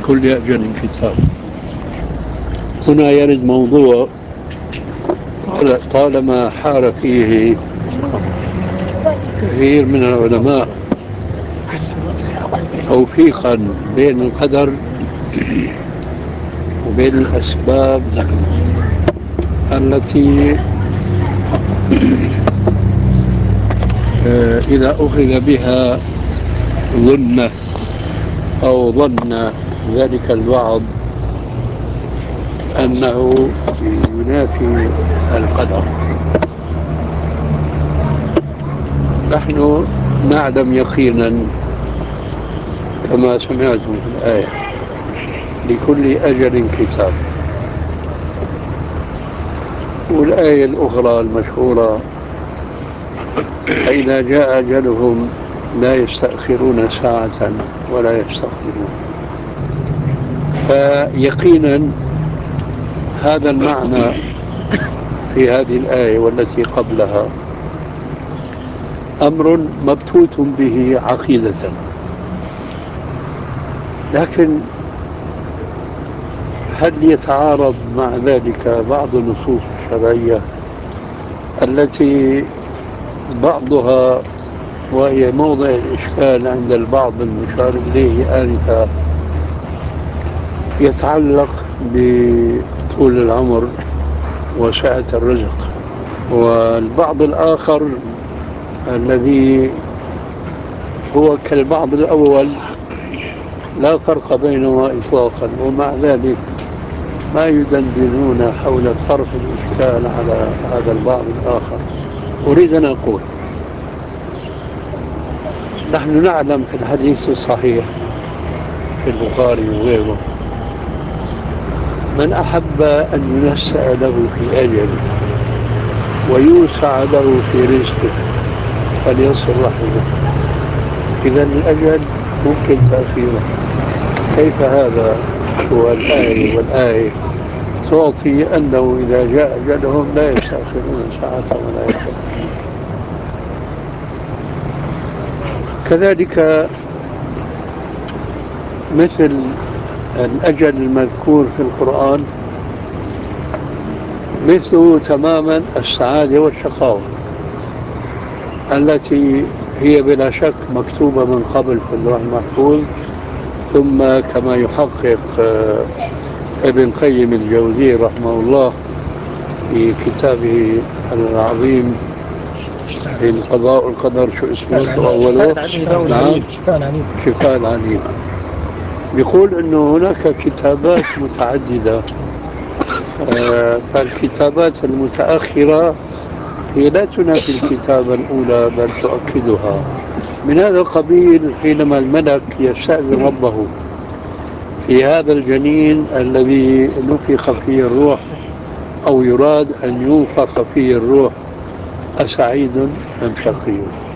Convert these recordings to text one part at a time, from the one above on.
لكل أجل كتاب. هنا يرد موضوع طالما حار فيه كثير من العلماء توفيقا بين القدر وبين الأسباب التي إذا أخذ بها ظن ذلك البعض أنه ينافي القدر. نحن نعلم يقينا كما سمعتم في الآية لكل أجل كتاب، والآية الأخرى المشهورة فإذا جاء أجلهم لا يستأخرون ساعة ولا يستقدمون. فيقينا هذا المعنى في هذه الآية والتي قبلها أمر مبثوث به عقيدة، لكن هل يتعارض مع ذلك بعض النصوص الشرعية التي بعضها وهي موضع الإشكال عند البعض المشار إليه آنفا يتعلق بطول العمر وسعة الرزق، والبعض الآخر الذي هو كالبعض الأول لا فرق بينهما إطلاقا، ومع ذلك ما يدندنون حول طرح الإشكال على هذا البعض الآخر. أريد أن أقول نحن نعلم في الحديث الصحيح في البخاري وغيره من أحب أن ينسأ له في أجله ويوسع له في رزقه فليصل رحمه. إذا الأجل ممكن تأخيره. كيف هذا؟ هو الآية والآية تعطي أنه إذا جاء أجلهم لا يستأخرون ساعة ولا يستقدمون. كذلك مثل الأجل المذكور في القرآن مثله تماما السعادة والشقاوة التي هي بلا شك مكتوبة من قبل في اللوح المحفوظ. ثم كما يحقق ابن قيم الجوزي رحمه الله في كتابه العظيم في القضاء والقدر، شو اسمه أوله؟ شفاء العليل. يقول أنه هناك كتابات متعددة، فالكتابات المتأخرة هي لا تنافي الكتابة الأولى بل تؤكدها. من هذا القبيل حينما الملك يستأذن ربه في هذا الجنين الذي نفخ فيه الروح أو يراد أن ينفخ فيه الروح أسعيد أم شقي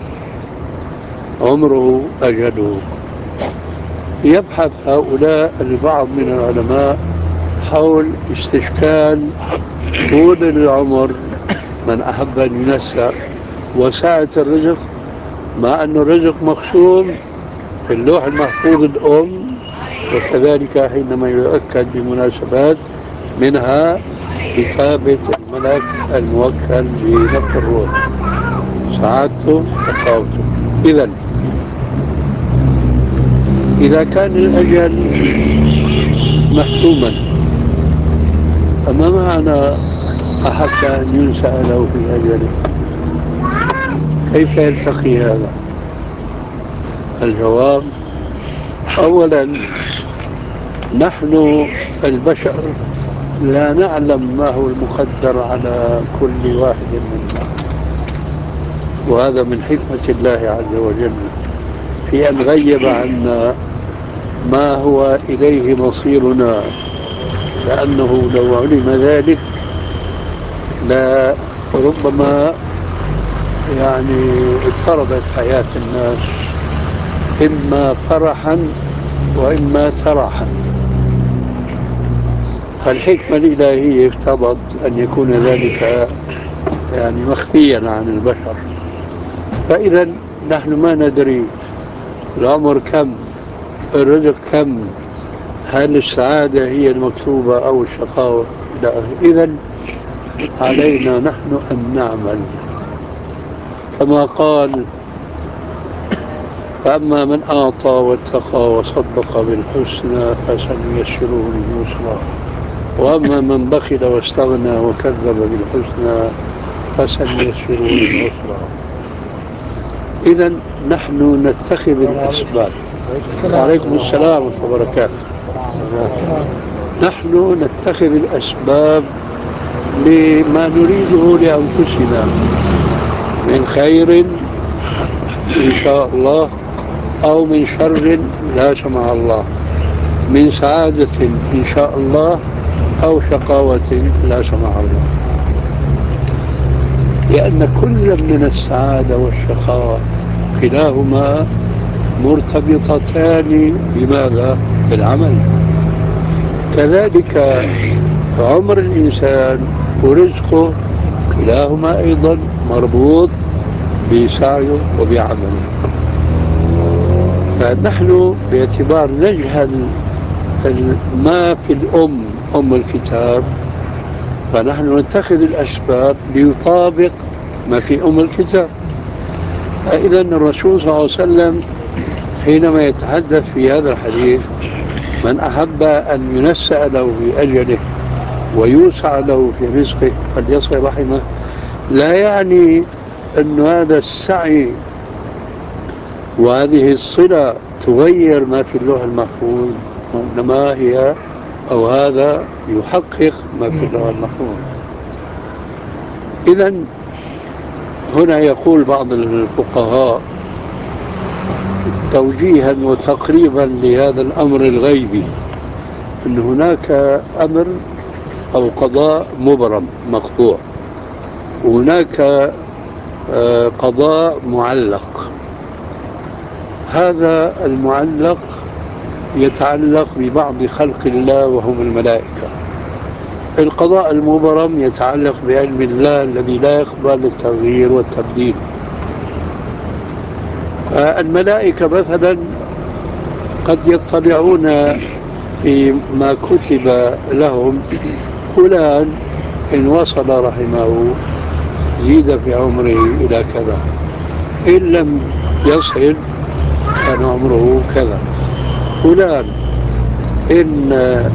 عمره أجله، يبحث هؤلاء البعض من العلماء حول استشكال طول العمر من أحب أن ينسى وسعة الرزق، مع أن الرزق مقسوم في اللوح المحفوظ الأم، وكذلك حينما يؤكد بمناسبات منها كتابة الملك الموكل بنفخ الروح سعادته وشقاوته. إذا كان الأجل محتوما فما معنى أحب أن ينسأ له في أجله؟ كيف يلتقي هذا؟ الجواب: أولا نحن البشر لا نعلم ما هو المقدر على كل واحد منا، وهذا من حكمة الله عز وجل في أن غيب عنا ما هو إليه مصيرنا، لأنه لو علم ذلك لا ربما اضطربت حياة الناس إما فرحا وإما ترحا. فالحكمة الإلهية اقتضت أن يكون ذلك مخفيا عن البشر. فإذا نحن ما ندري العمر كم، الرزق كم، هل السعادة هي المكتوبة أو الشقاوة؟ لا. إذا علينا نحن أن نعمل كما قال: فأما من أعطى واتقى وصدق بالحسنى فسنيسره لليسرى، وأما من بخل واستغنى وكذب بالحسنى فسنيسره للعسرى. إذا نحن نتخذ الأسباب. وعليكم السلام ورحمة الله وبركاته. نحن نتخذ الأسباب لما نريده لأنفسنا من خير إن شاء الله، أو من شر لا سمح الله، من سعادة إن شاء الله أو شقاوة لا سمح الله. لأن كل من السعادة والشقاوة كلاهما مرتبطتان بماذا؟ بالعمل. كذلك عمر الإنسان ورزقه كلاهما أيضا مربوط بسعيه وبعمله. فنحن باعتبار نجهل ما في أم الكتاب، فنحن نتخذ الأسباب ليطابق ما في أم الكتاب. فإذا الرسول صلى الله عليه وسلم حينما يتحدث في هذا الحديث: من أحب أن ينسأ له في أجله ويوسع له في رزقه فليصل رحمه، لا يعني أن هذا السعي وهذه الصلة تغير ما في اللوح المحفوظ، وإنما هي أو هذا يحقق ما في اللوح المحفوظ. إذا هنا يقول بعض الفقهاء توجيها وتقريبا لهذا الأمر الغيبي أن هناك أمر أو قضاء مبرم مقطوع، وهناك قضاء معلق. هذا المعلق يتعلق ببعض خلق الله وهم الملائكة. القضاء المبرم يتعلق بعلم الله الذي لا يقبل التغيير والتبديل. الملائكة مثلا قد يطلعون فيما كتب لهم: فلان إن وصل رحمه زيد في عمره إلى كذا، إن لم يصل كان عمره كذا. فلان إن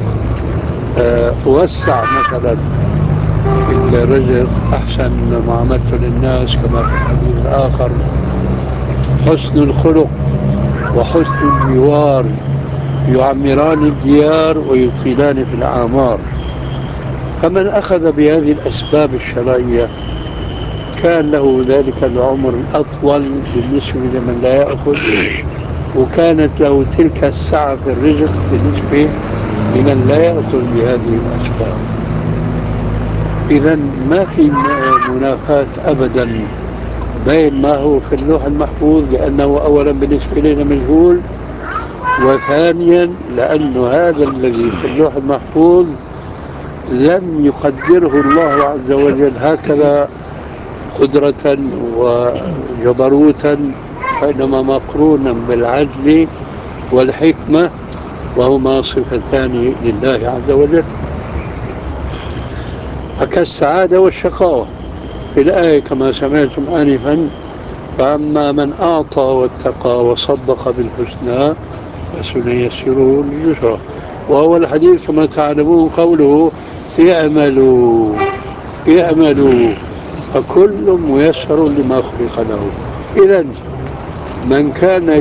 وسع مثلا في الرزق أحسن معاملته للناس، كما في الحديث الآخر: حسن الخلق وحسن الجوار يعمران الديار ويطيلان في الأعمار. فمن أخذ بهذه الأسباب الشرعية كان له ذلك العمر الأطول بالنسبة لمن لا يأخذ، وكانت له تلك السعة في الرزق بالنسبة لمن لا يأخذ بهذه الأسباب. إذا ما في منافاة أبدا بين ما هو في اللوح المحفوظ، لأنه أولا بالنسبة لنا مجهول، وثانيا لأن هذا الذي في اللوح المحفوظ لم يقدره الله عز وجل هكذا قدرة وجبروتا، وإنما مقرونا بالعدل والحكمة، وهما صفتان لله عز وجل. فكالسعادة والشقاوة في الآية كما سمعتم آنفا: فأما من أعطى واتقى وصدق بالحسنى فسنيسره لليسرى. وهو الحديث كما تعلمون قوله: اعملوا اعملوا فكل ميسر لما خلق له. إذن من كان